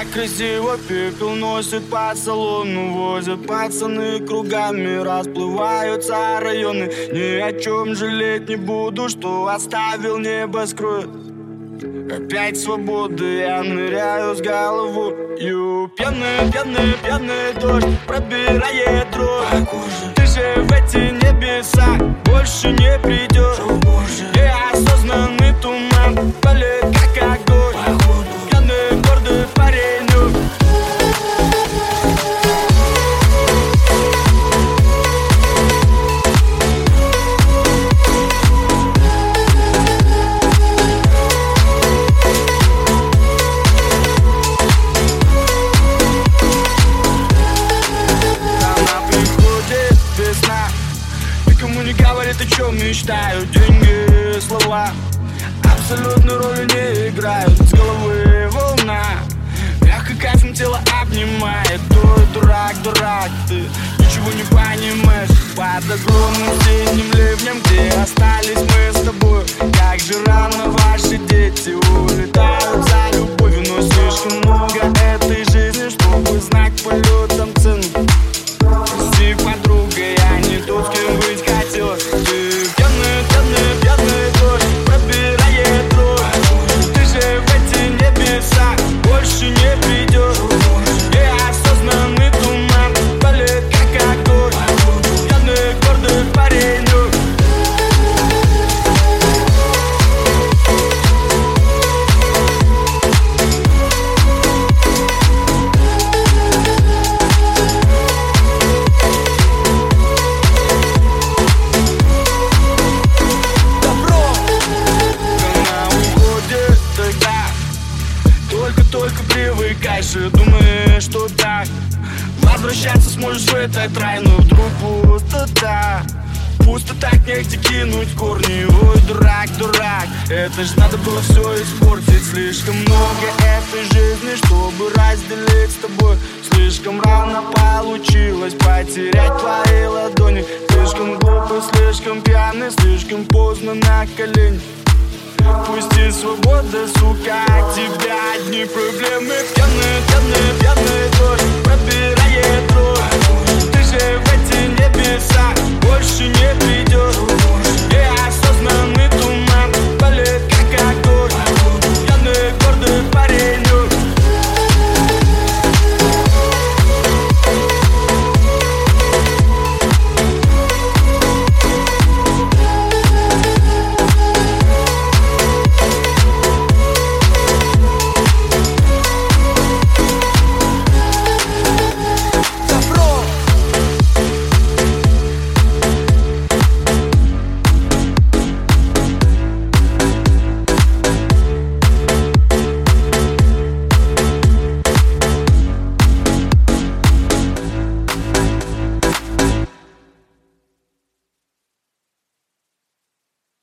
так красиво, пепел носит по салону. Возят пацаны кругами, расплываются районы. Ни о чем жалеть не буду, что оставил небоскреб. Опять свободы, я ныряю с головою. Пьяный, пьяный, пьяный дождь пробирает дрожь. Ты же в эти небеса больше не придешь. Неосознанный туман палит как огонь. Пьяный, гордый паренек. Никому не говорит, о чем мечтаю. Деньги, слова абсолютной роли не играют. С головы волна, мягко кайфом тело обнимает. Ой, дурак, дурак, ты ничего не понимаешь. Под огромным синим ливнем, где остались мы с тобой. Как же рано ваши дети улетают за любовью. Но слишком много этой жизни, чтобы знать полетом цену. Прости, подруга, я не тот, с кем быть хотела. Ты пьяный, пьяный, пьяный дождь пробирает дрожь. Ты же в эти небеса больше не придешь. Неосознанный туман палит как огонь. Пьяный, гордый паренек. Только привыкаешь и думаешь, что так возвращаться сможешь в этот рай. Но вдруг пустота. Пусто так негде кинуть корни. Ой, дурак, дурак, это ж надо было все испортить. Слишком много этой жизни, чтобы разделить с тобой. Слишком рано получилось потерять твои ладони. Слишком глупый, слишком пьяный, слишком поздно на колени. Пусти, свобода, сука, от тебя одни проблемы.